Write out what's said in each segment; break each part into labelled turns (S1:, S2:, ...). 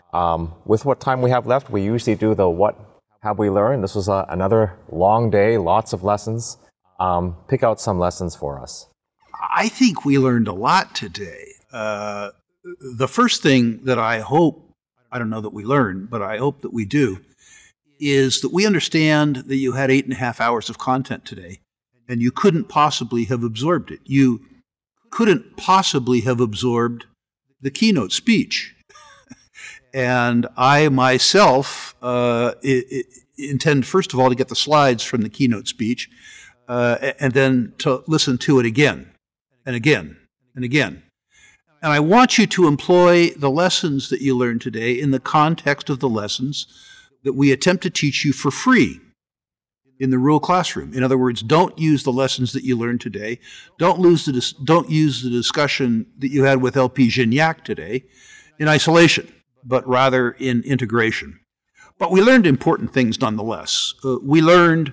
S1: With what time we have left, we usually do the what have we learned. This was another long day, lots of lessons. Pick out some lessons for us.
S2: I think we learned a lot today. The first thing that I hope, I don't know that we learned, but I hope that we do, is that we understand that you had 8.5 hours of content today, and you couldn't possibly have absorbed it. You couldn't possibly have absorbed the keynote speech. And I myself intend, first of all, to get the slides from the keynote speech, and then to listen to it again and again and again. And I want you to employ the lessons that you learned today in the context of the lessons that we attempt to teach you for free in the Rural Classroom. In other words, don't use the lessons that you learned today. Don't use the discussion that you had with LP Gignac today in isolation, but rather in integration. But we learned important things nonetheless. We learned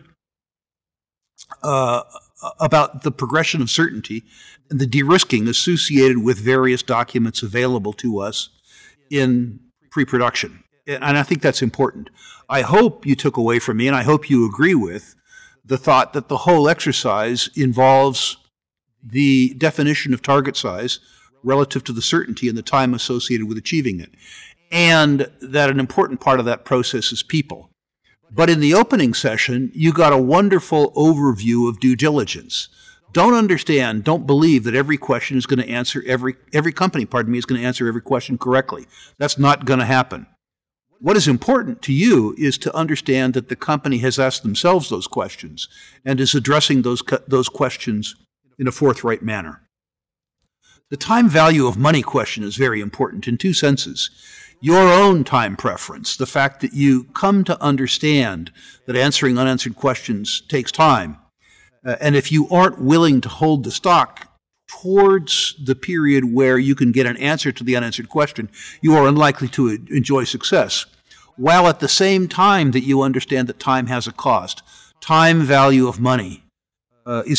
S2: about the progression of certainty and the de-risking associated with various documents available to us in pre-production. And I think that's important. I hope you took away from me, and I hope you agree with, the thought that the whole exercise involves the definition of target size relative to the certainty and the time associated with achieving it, and that an important part of that process is people. But in the opening session, you got a wonderful overview of due diligence. Don't believe that every question is going to answer, every company is going to answer every question correctly. That's not going to happen. What is important to you is to understand that the company has asked themselves those questions and is addressing those questions in a forthright manner. The time value of money question is very important in two senses. Your own time preference, the fact that you come to understand that answering unanswered questions takes time. And if you aren't willing to hold the stock towards the period where you can get an answer to the unanswered question, you are unlikely to enjoy success. While at the same time that you understand that time has a cost, time value of money is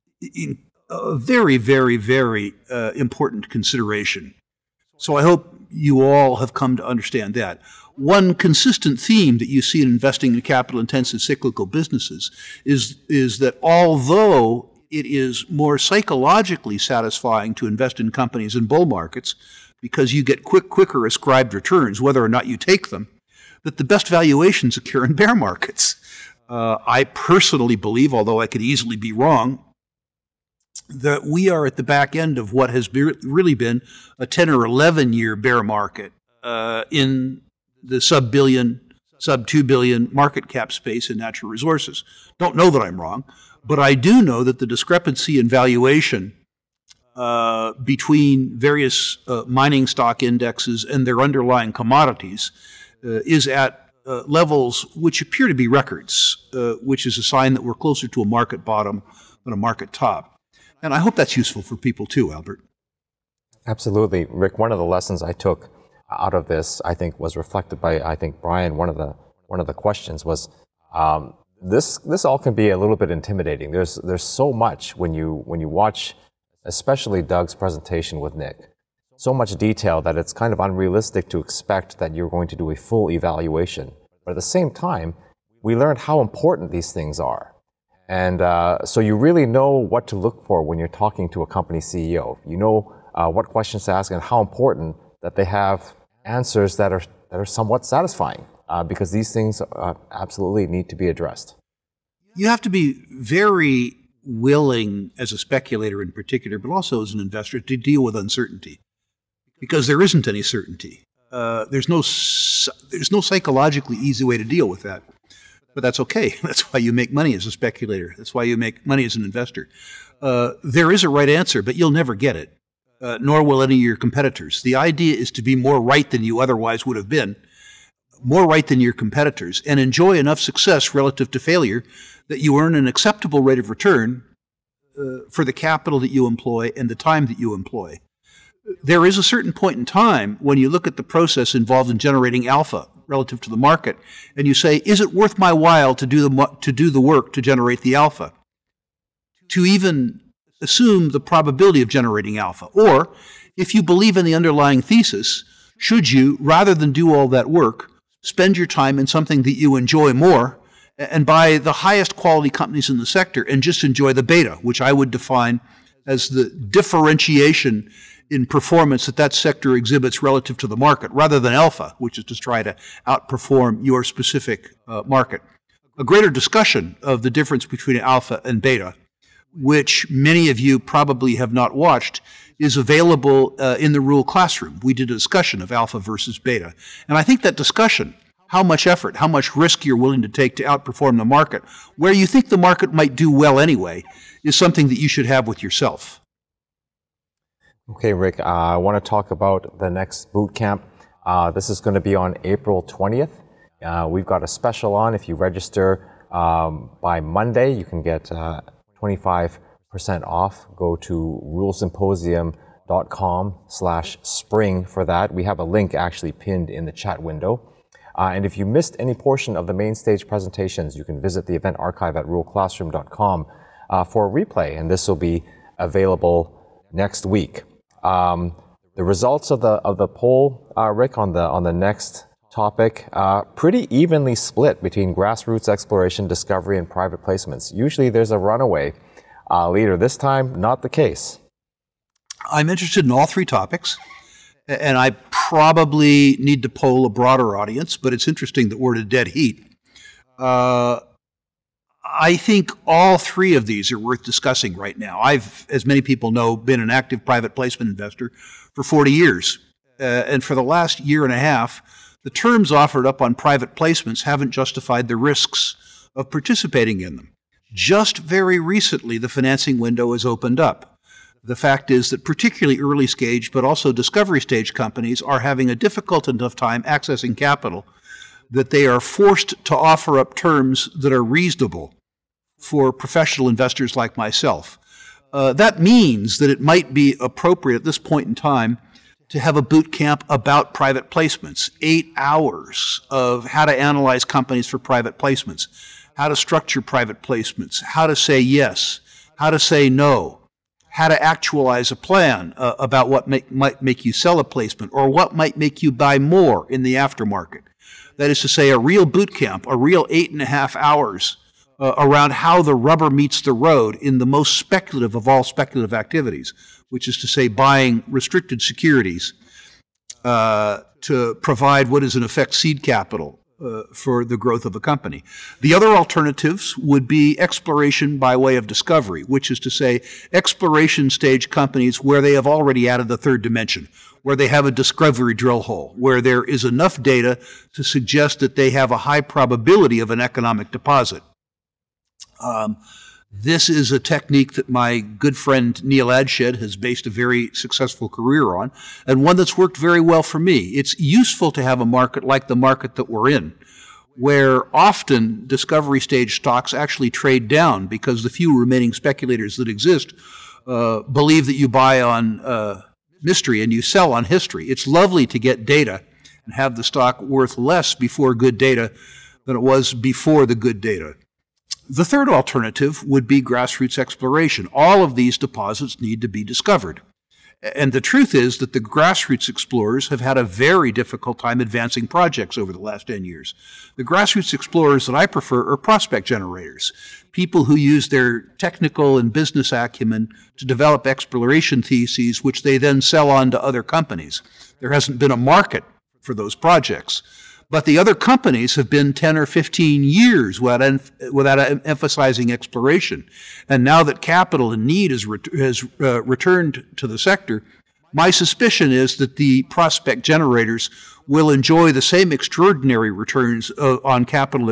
S2: a very, very, very important consideration. So I hope you all have come to understand that. One consistent theme that you see in investing in capital-intensive cyclical businesses is that although it is more psychologically satisfying to invest in companies in bull markets because you get quicker ascribed returns, whether or not you take them, that the best valuations occur in bear markets. I personally believe, although I could easily be wrong, that we are at the back end of what has really been a 10 or 11 year bear market in the sub $2 billion market cap space in natural resources. Don't know that I'm wrong, but I do know that the discrepancy in valuation between various mining stock indexes and their underlying commodities is at levels which appear to be records, which is a sign that we're closer to a market bottom than a market top. And I hope that's useful for people too, Albert.
S1: Absolutely. Rick, one of the lessons I took out of this, I think, was reflected by, Brian. One of the questions was, this all can be a little bit intimidating. There's so much when you watch, especially Doug's presentation with Nick, so much detail that it's kind of unrealistic to expect that you're going to do a full evaluation. But at the same time, we learned how important these things are. And so you really know what to look for when you're talking to a company CEO. You know what questions to ask and how important that they have answers that are somewhat satisfying, because these things absolutely need to be addressed.
S2: You have to be very willing, as a speculator in particular, but also as an investor, to deal with uncertainty, because there isn't any certainty. There's no psychologically easy way to deal with that. But that's okay. That's why you make money as a speculator. That's why you make money as an investor. There is a right answer, but you'll never get it, nor will any of your competitors. The idea is to be more right than you otherwise would have been, more right than your competitors, and enjoy enough success relative to failure that you earn an acceptable rate of return for the capital that you employ and the time that you employ. There is a certain point in time when you look at the process involved in generating alpha relative to the market, and you say, is it worth my while to do the work to generate the alpha? To even assume the probability of generating alpha. Or, if you believe in the underlying thesis, should you, rather than do all that work, spend your time in something that you enjoy more and buy the highest quality companies in the sector and just enjoy the beta, which I would define as the differentiation in performance that sector exhibits relative to the market, rather than alpha, which is to try to outperform your specific market. A greater discussion of the difference between alpha and beta, which many of you probably have not watched, is available in the Rural Classroom. We did a discussion of alpha versus beta. And I think that discussion, how much effort, how much risk you're willing to take to outperform the market, where you think the market might do well anyway, is something that you should have with yourself.
S1: Okay, Rick, I want to talk about the next boot camp. This is going to be on April 20th. We've got a special on. If you register by Monday, you can get 25% off. Go to rulesymposium.com/spring for that. We have a link actually pinned in the chat window. And if you missed any portion of the main stage presentations, you can visit the event archive at rulesclassroom.com for a replay, and this will be available next week. The results of the poll, Rick, on the next topic, pretty evenly split between grassroots exploration, discovery, and private placements. Usually there's a runaway leader. This time, not the case.
S2: I'm interested in all three topics, and I probably need to poll a broader audience, but it's interesting that we're at a dead heat. I think all three of these are worth discussing right now. I've, as many people know, been an active private placement investor for 40 years. And for the last year and a half, the terms offered up on private placements haven't justified the risks of participating in them. Just very recently, the financing window has opened up. The fact is that particularly early stage, but also discovery stage companies are having a difficult enough time accessing capital that they are forced to offer up terms that are reasonable for professional investors like myself. That means that it might be appropriate at this point in time to have a boot camp about private placements, 8 hours of how to analyze companies for private placements, how to structure private placements, how to say yes, how to say no, how to actualize a plan about what might make you sell a placement or what might make you buy more in the aftermarket. That is to say, a real boot camp, a real 8.5 hours around how the rubber meets the road in the most speculative of all speculative activities, which is to say buying restricted securities to provide what is in effect seed capital for the growth of a company. The other alternatives would be exploration by way of discovery, which is to say exploration stage companies where they have already added the third dimension, where they have a discovery drill hole, where there is enough data to suggest that they have a high probability of an economic deposit. This is a technique that my good friend Neil Adshed has based a very successful career on, and one that's worked very well for me. It's useful to have a market like the market that we're in, where often discovery stage stocks actually trade down because the few remaining speculators that exist believe that you buy on mystery and you sell on history. It's lovely to get data and have the stock worth less before good data than it was before the good data. The third alternative would be grassroots exploration. All of these deposits need to be discovered. And the truth is that the grassroots explorers have had a very difficult time advancing projects over the last 10 years. The grassroots explorers that I prefer are prospect generators, people who use their technical and business acumen to develop exploration theses, which they then sell on to other companies. There hasn't been a market for those projects. But the other companies have been 10 or 15 years without emphasizing exploration. And now that capital and need has returned to the sector, my suspicion is that the prospect generators will enjoy the same extraordinary returns on capital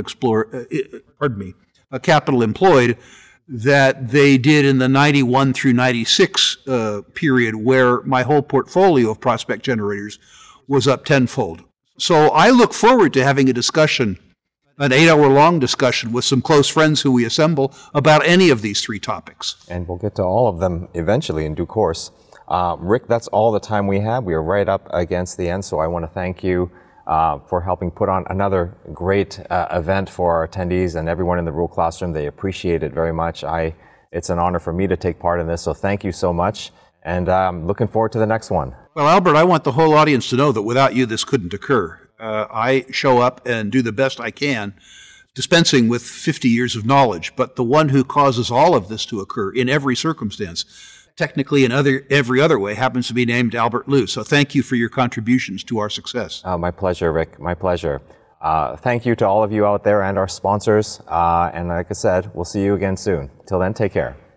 S2: employed that they did in the 91 through 96 period, where my whole portfolio of prospect generators was up tenfold. So I look forward to having a discussion, an 8-hour-long discussion with some close friends who we assemble about any of these three topics.
S1: And we'll get to all of them eventually in due course. Rick, that's all the time we have. We are right up against the end, so I want to thank you for helping put on another great event for our attendees and everyone in the Rule Classroom. They appreciate it very much. It's an honor for me to take part in this, so thank you so much. And I'm looking forward to the next one.
S2: Well, Albert, I want the whole audience to know that without you, this couldn't occur. I show up and do the best I can, dispensing with 50 years of knowledge, but the one who causes all of this to occur in every circumstance, technically in every other way, happens to be named Albert Liu. So thank you for your contributions to our success.
S1: My pleasure, Rick. My pleasure. Thank you to all of you out there and our sponsors. And like I said, we'll see you again soon. Till then, take care.